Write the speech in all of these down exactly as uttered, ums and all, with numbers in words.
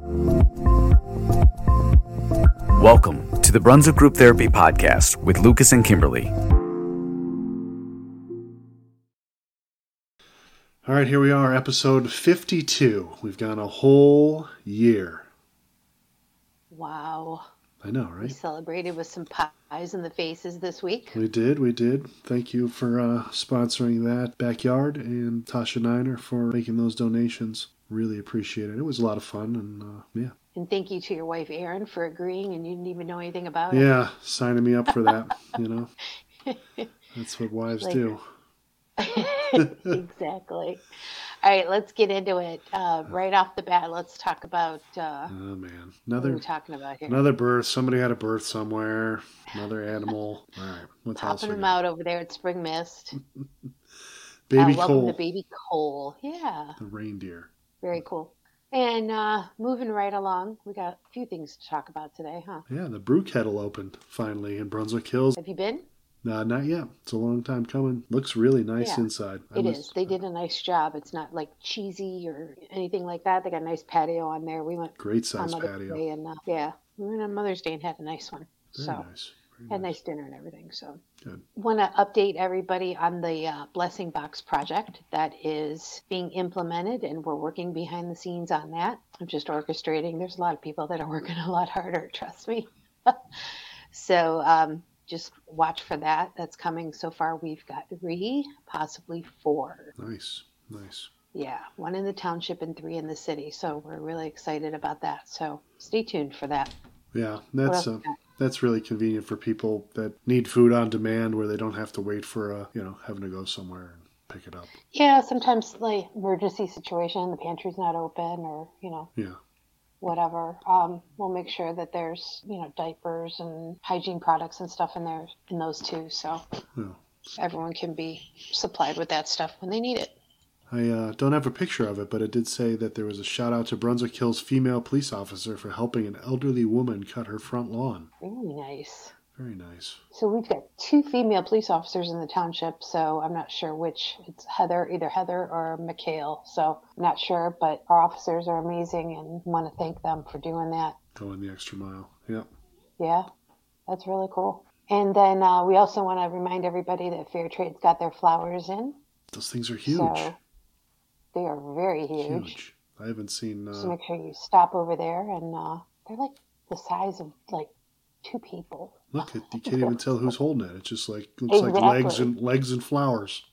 Welcome to the Brunswick Group Therapy Podcast with Lucas and Kimberly. All right, here we are, episode fifty-two. We've gone a whole year. Wow. I know, right? We celebrated with some pies in the faces this week. We did, we did. Thank you for uh, sponsoring that backyard, and Tasha Niner for making those donations. Really appreciate it. It was a lot of fun, and uh, yeah. And thank you to your wife, Erin, for agreeing, and you didn't even know anything about it. Yeah, signing me up for that, you know. That's what wives like, do. Exactly. All right, let's get into it. Uh, right off the bat, let's talk about uh, oh man, another, what are another we talking about here? Another birth. Somebody had a birth somewhere. Another animal. All right, what's else? Popping them out over there at Spring Mist. Baby uh, welcome Cole. to Baby Cole. Yeah. The reindeer. Very cool. And uh, moving right along, we got a few things to talk about today, huh? Yeah, the brew kettle opened finally in Brunswick Hills. Have you been? No, not yet. It's a long time coming. Looks really nice yeah, inside. I It must... is. They did a nice job. It's not like cheesy or anything like that. They got a nice patio on there. We went great size on patio. Day and uh, yeah, we went on Mother's Day and had a nice one. Very so nice. Very had a nice. nice dinner and everything. So good. Want to update everybody on the uh, Blessing Box project that is being implemented, and we're working behind the scenes on that. I'm just orchestrating. There's a lot of people that are working a lot harder. Trust me. so. um Just watch for that. That's coming. So far, we've got three, possibly four. Nice, nice. Yeah, one in the township and three in the city. So we're really excited about that. So stay tuned for that. Yeah, that's uh, that's really convenient for people that need food on demand, where they don't have to wait for a you know having to go somewhere and pick it up. Yeah, sometimes like emergency situation, the pantry's not open, or you know. Yeah. Whatever. Um, we'll make sure that there's, you know, diapers and hygiene products and stuff in there, in those too. So yeah. everyone can be supplied with that stuff when they need it. I uh, don't have a picture of it, but it did say that there was a shout out to Brunswick Hills female police officer for helping an elderly woman cut her front lawn. Really nice. Very nice. So we've got two female police officers in the township, so I'm not sure which. It's Heather, either Heather or Mikhail. So I'm not sure, but our officers are amazing and want to thank them for doing that. Going the extra mile. Yep. Yeah, that's really cool. And then uh, we also want to remind everybody that Fair Trade's got their flowers in. Those things are huge. So they are very huge. Huge. I haven't seen... Uh... So make sure you stop over there, and uh, they're like the size of like two people. Look, you can't even tell who's holding it. It's just like looks exactly. like legs and legs and flowers.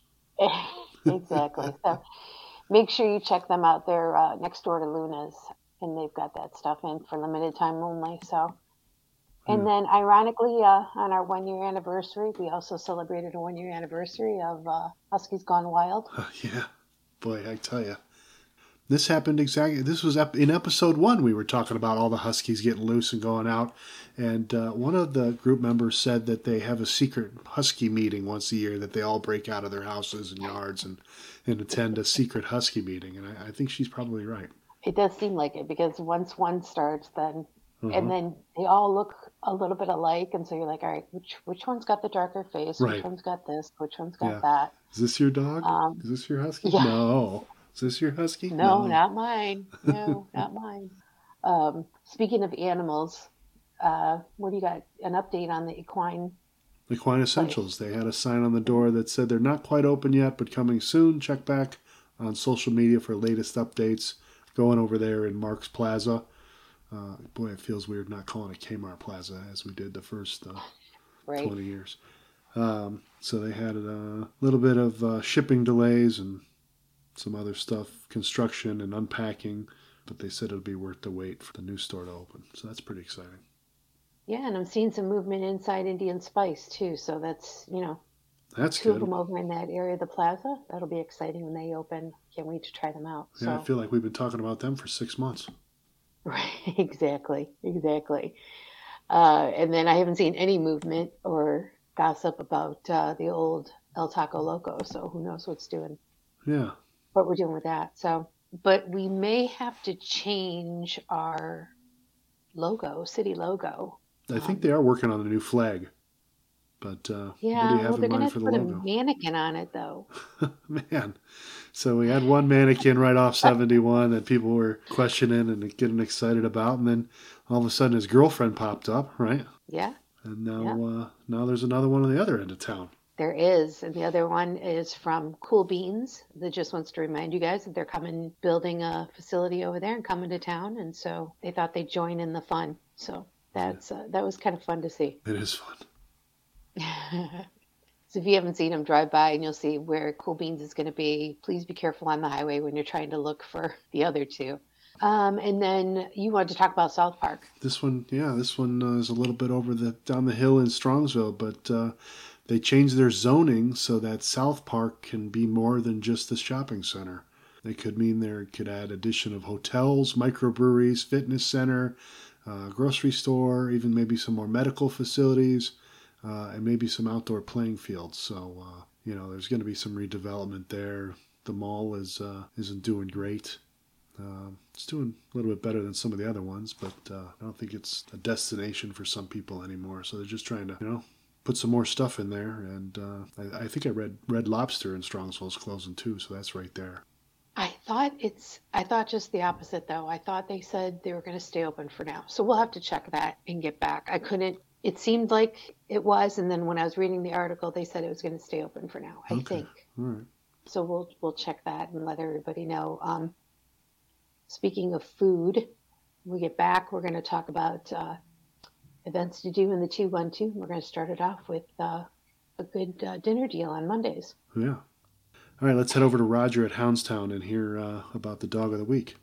Exactly. So make sure you check them out. They're uh, next door to Luna's, and they've got that stuff in for limited time only. So, and Hmm. then ironically, uh, on our one year anniversary, we also celebrated a one year anniversary of uh, Huskies Gone Wild. Yeah, boy, I tell you. This happened exactly, this was in episode one, we were talking about all the Huskies getting loose and going out, and uh, one of the group members said that they have a secret Husky meeting once a year, that they all break out of their houses and yards and, and attend a secret Husky meeting, and I, I think she's probably right. It does seem like it, because once one starts, then, Uh-huh. and then they all look a little bit alike, and so you're like, all right, which which one's got the darker face, Right. which one's got this, which one's got Yeah. that. Is this your dog? Um, Is this your Husky? yeah. No. Is this your Husky? No, not mine. No, not mine. Um, speaking of animals, uh, what do you got? An update on the equine? Equine Essentials. They had a sign on the door that said they're not quite open yet, but coming soon. Check back on social media for latest updates. Going over there in Mark's Plaza. Uh, boy, it feels weird not calling it Kmart Plaza as we did the first uh, Right. twenty years. Um, so they had a little bit of uh, shipping delays and some other stuff, construction and unpacking, but they said it'll be worth the wait for the new store to open. So that's pretty exciting. Yeah, and I'm seeing some movement inside Indian Spice too. So that's, you know, That's two good. of them over in that area of the plaza. That'll be exciting when they open. Can't wait to try them out. Yeah, So. I feel like we've been talking about them for six months. Right, exactly, exactly. Uh, and then I haven't seen any movement or gossip about uh, the old El Taco Loco. So who knows what's doing? Yeah. What we're doing with that. So, but we may have to change our logo, city logo. I think Um, they are working on a new flag. But uh, what do Yeah, you well, have they're in going to mind have for to the put a logo? mannequin on it, though. Man. So we had one mannequin right off seventy-one that people were questioning and getting excited about. And then all of a sudden his girlfriend popped up, right? Yeah, And now, yeah. uh, now there's another one on the other end of town. There is. And the other one is from Cool Beans that just wants to remind you guys that they're coming, building a facility over there and coming to town. And so they thought they'd join in the fun. So that's uh, that was kind of fun to see. It is fun. So if you haven't seen them, drive by and you'll see where Cool Beans is going to be. Please be careful on the highway when you're trying to look for the other two. Um, and then you wanted to talk about South Park. This one, yeah, this one uh, is a little bit over the down the hill in Strongsville, but uh, they changed their zoning so that South Park can be more than just the shopping center. They could mean there could add addition of hotels, microbreweries, fitness center, uh, grocery store, even maybe some more medical facilities. Uh, and maybe some outdoor playing fields. So, uh, you know, there's going to be some redevelopment there. The mall is, uh, isn't doing great. Uh, it's doing a little bit better than some of the other ones, but uh, I don't think it's a destination for some people anymore. So they're just trying to, you know, put some more stuff in there. And uh, I, I think I read Red Lobster in Strongsville is closing too, so that's right there. I thought it's, I thought just the opposite though. I thought they said they were going to stay open for now. So we'll have to check that and get back. I couldn't, it seemed like it was. And then when I was reading the article, they said it was going to stay open for now, I Okay. think. All right. So we'll, we'll check that and let everybody know. Um, speaking of food, when we get back, we're going to talk about uh, events to do in the two one two. We're going to start it off with uh, a good uh, dinner deal on Mondays. Yeah. All right, let's head over to Roger at Houndstown and hear uh, about the dog of the week.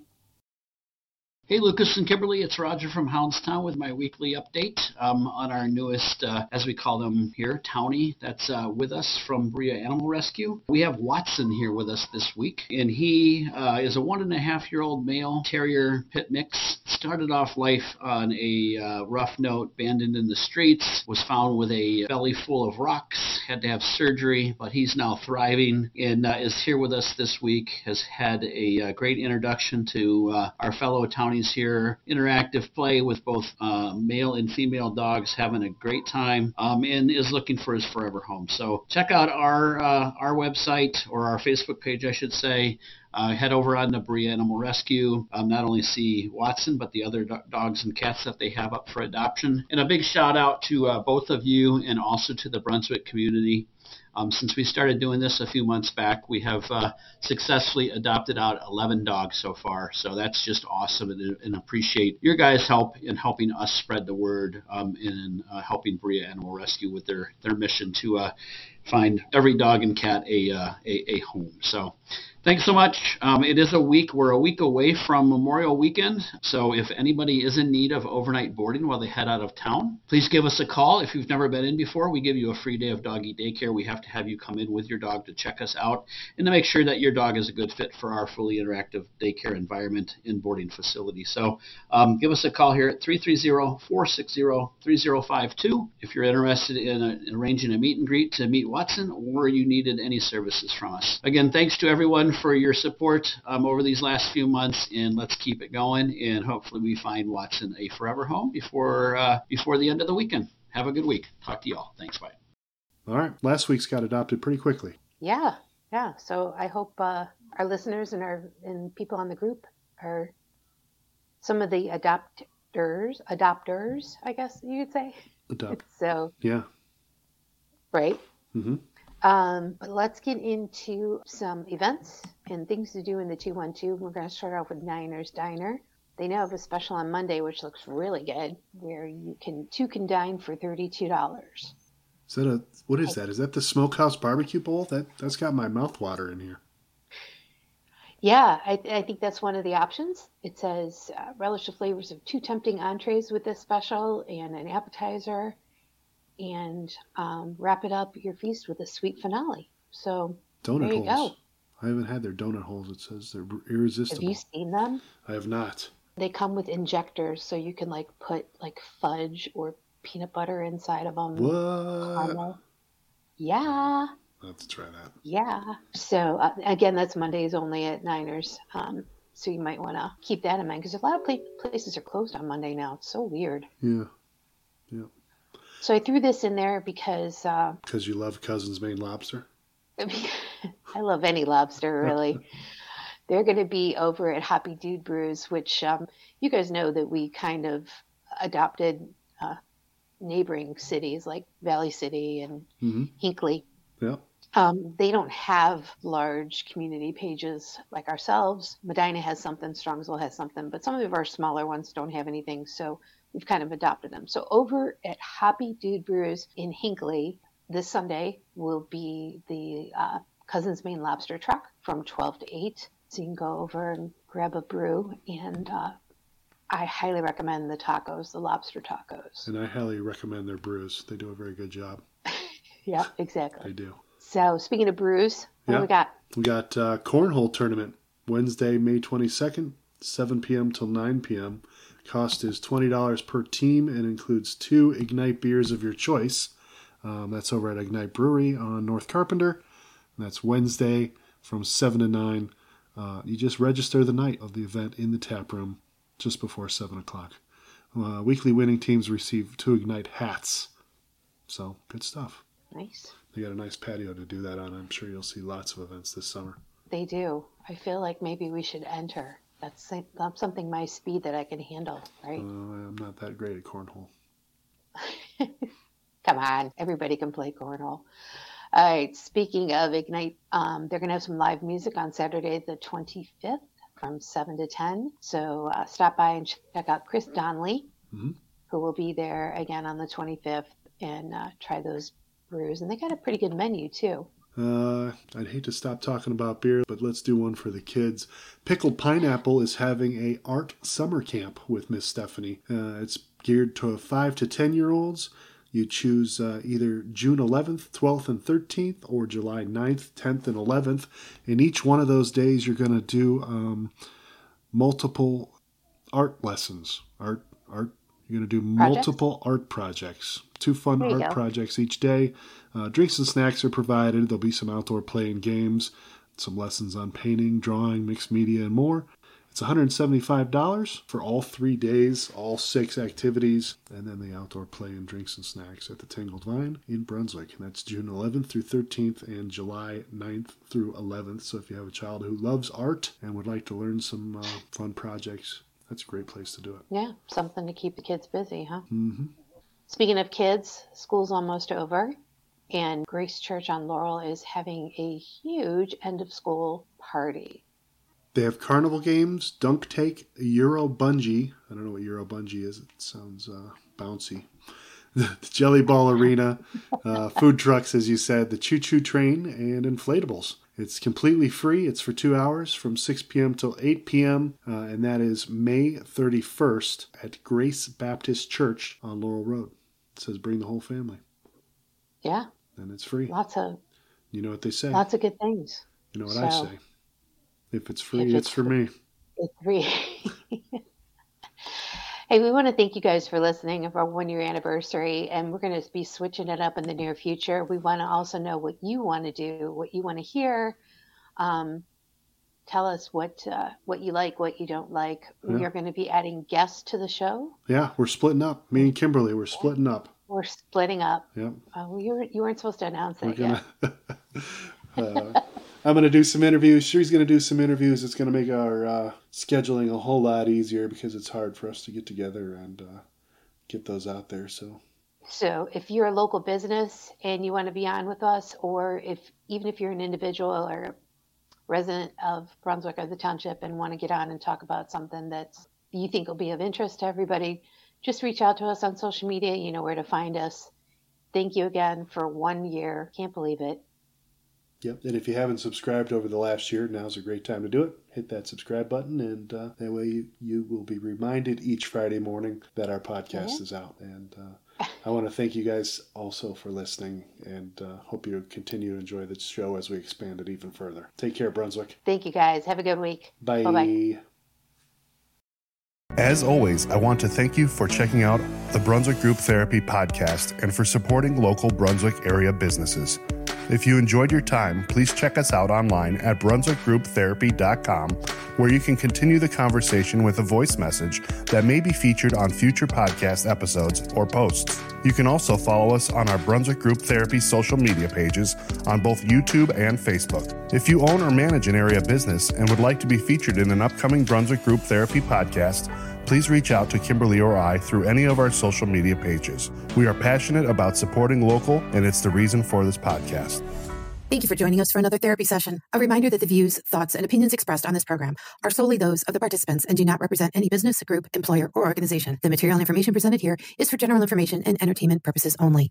Hey, Lucas and Kimberly, it's Roger from Houndstown with my weekly update um, on our newest, uh, as we call them here, townie that's uh, with us from Bria Animal Rescue. We have Watson here with us this week, and he uh, is a one and a half year old male terrier pit mix. Started off life on a uh, rough note, abandoned in the streets, was found with a belly full of rocks, had to have surgery, but he's now thriving and uh, is here with us this week, has had a uh, great introduction to uh, our fellow townies here, interactive play with both uh, male and female dogs, having a great time, um, and is looking for his forever home. So check out our uh, our website, or our Facebook page, I should say. Uh, head over on the Bria Animal Rescue. Um, not only see Watson, but the other do- dogs and cats that they have up for adoption. And a big shout out to uh, both of you and also to the Brunswick community. Um, since we started doing this a few months back, we have uh, successfully adopted out eleven dogs so far. So that's just awesome, and, and appreciate your guys' help in helping us spread the word um, and uh, helping Bria Animal Rescue with their, their mission to uh, find every dog and cat a, uh, a, a home. So thanks so much. Um, it is a week. We're a week away from Memorial Weekend. So if anybody is in need of overnight boarding while they head out of town, please give us a call. If you've never been in before, we give you a free day of doggy daycare. We have to have you come in with your dog to check us out and to make sure that your dog is a good fit for our fully interactive daycare environment and boarding facility. So um, give us a call here at three three zero, four six zero, three zero five two if you're interested in, a, in arranging a meet and greet to meet Watson, or you needed any services from us. Again, thanks to everyone for your support um, over these last few months, and let's keep it going, and hopefully we find Watson a forever home before uh, before the end of the weekend. Have a good week. Talk to you all. Thanks. Bye. All right, last week's got adopted pretty quickly. Yeah, yeah. So I hope uh, our listeners and our and people on the group are some of the adopters, adopters, I guess you could say. Adopt. So, Yeah. right. Mm-hmm. Um, but let's get into some events and things to do in the two one two. We're going to start off with Niners Diner. They now have a special on Monday, which looks really good, where you can two can dine for thirty-two dollars. Is that a, what is that? Is that the Smokehouse Barbecue Bowl? That, that's got my mouth water in here. Yeah, I, I think that's one of the options. It says uh, relish the flavors of two tempting entrees with this special and an appetizer, and um, wrap it up your feast with a sweet finale. So Donut there you holes. go. I haven't had their donut holes. It says they're irresistible. Have you seen them? I have not. They come with injectors, so you can like put like fudge or peanut butter inside of them. What? Caramel. Yeah. I'll have to try that. Yeah. So uh, again, that's Mondays only at Niners. Um, so you might want to keep that in mind, because a lot of pla- places are closed on Monday now. It's so weird. Yeah. Yeah. So I threw this in there because uh, because you love Cousin's Maine Lobster. I love any lobster, really. They're going to be over at Hoppy Dude Brews, which um, you guys know that we kind of adopted uh, neighboring cities like Valley City and mm-hmm. Hinckley. Yeah. Um, they don't have large community pages like ourselves. Medina has something, Strongsville has something, but some of our smaller ones don't have anything, so we've kind of adopted them. So over at Hoppy Dude Brews in Hinckley, this Sunday will be the uh, Cousin's Maine Lobster Truck from twelve to eight. So you can go over and grab a brew, and uh, I highly recommend the tacos, the lobster tacos. And I highly recommend their brews. They do a very good job. Yeah, exactly. They do. So speaking of brews, what yeah. do we got? We got uh, Cornhole Tournament, Wednesday, May twenty-second, seven p.m. till nine p.m. Cost is twenty dollars per team and includes two Ignite beers of your choice. Um, that's over at Ignite Brewery on North Carpenter. And that's Wednesday from seven to nine. Uh, you just register the night of the event in the tap room just before seven o'clock. Uh, weekly winning teams receive two Ignite hats. So, good stuff. Nice. They got a nice patio to do that on. I'm sure you'll see lots of events this summer. They do. I feel like maybe we should enter. That's, that's something my speed that I can handle, right? Uh, I'm not that great at cornhole. Come on. Everybody can play cornhole. All right, speaking of Ignite, um, they're going to have some live music on Saturday the twenty-fifth from seven to ten. So uh, stop by and check out Chris Donnelly, mm-hmm. who will be there again on the twenty-fifth, and uh, try those brews. And they got a pretty good menu, too. Uh, I'd hate to stop talking about beer, but let's do one for the kids. Pickled Pineapple is having a art summer camp with Miss Stephanie. Uh, it's geared to five to ten-year-olds. You choose uh, either June eleventh, twelfth, and thirteenth, or July ninth, tenth, and eleventh. And each one of those days, you're going to do um, multiple art lessons. Art, art. You're going to do projects? multiple art projects. Two fun art go. projects each day. Uh, drinks and snacks are provided. There'll be some outdoor play and games, some lessons on painting, drawing, mixed media, and more. It's one hundred seventy-five dollars for all three days, all six activities, and then the outdoor play and drinks and snacks at the Tangled Vine in Brunswick. And that's June eleventh through thirteenth and July ninth through eleventh. So if you have a child who loves art and would like to learn some uh, fun projects, that's a great place to do it. Yeah, something to keep the kids busy, huh? Mm-hmm. Speaking of kids, school's almost over, and Grace Church on Laurel is having a huge end-of-school party. They have carnival games, dunk take, Euro bungee. I don't know what Euro bungee is. It sounds uh, bouncy. The Jelly Ball Arena, uh, food trucks, as you said, the Choo Choo Train, and inflatables. It's completely free. It's for two hours from six p.m. till eight p.m., uh, and that is May thirty-first at Grace Baptist Church on Laurel Road. It says bring the whole family. Yeah. And it's free. Lots of. You know what they say. Lots of good things. You know what so, I say. If it's free, if it's, it's for me. It's free. Hey, we want to thank you guys for listening of our one-year anniversary, and we're going to be switching it up in the near future. We want to also know what you want to do, what you want to hear. Um, tell us what uh, what you like, what you don't like. Yeah. We are going to be adding guests to the show. Yeah, we're splitting up. Me and Kimberly, we're splitting up. We're splitting up. Yep. Uh, well, you, were, you weren't supposed to announce that gonna, yet. uh, I'm going to do some interviews. She's going to do some interviews. It's going to make our uh, scheduling a whole lot easier because it's hard for us to get together and uh, get those out there. So, so if you're a local business and you want to be on with us, or if even if you're an individual or a resident of Brunswick or the township and want to get on and talk about something that you think will be of interest to everybody, just reach out to us on social media. You know where to find us. Thank you again for one year. Can't believe it. Yep, and if you haven't subscribed over the last year, now's a great time to do it. Hit that subscribe button, and uh, that way you, you will be reminded each Friday morning that our podcast yeah. is out. And uh, I want to thank you guys also for listening, and uh, hope you continue to enjoy the show as we expand it even further. Take care, Brunswick. Thank you, guys. Have a good week. Bye. Bye-bye. As always, I want to thank you for checking out the Brunswick Group Therapy podcast and for supporting local Brunswick area businesses. If you enjoyed your time, please check us out online at brunswick group therapy dot com, where you can continue the conversation with a voice message that may be featured on future podcast episodes or posts. You can also follow us on our Brunswick Group Therapy social media pages on both YouTube and Facebook. If you own or manage an area business and would like to be featured in an upcoming Brunswick Group Therapy podcast, please reach out to Kimberly or I through any of our social media pages. We are passionate about supporting local, and it's the reason for this podcast. Thank you for joining us for another therapy session. A reminder that the views, thoughts, and opinions expressed on this program are solely those of the participants and do not represent any business, group, employer, or organization. The material and information presented here is for general information and entertainment purposes only.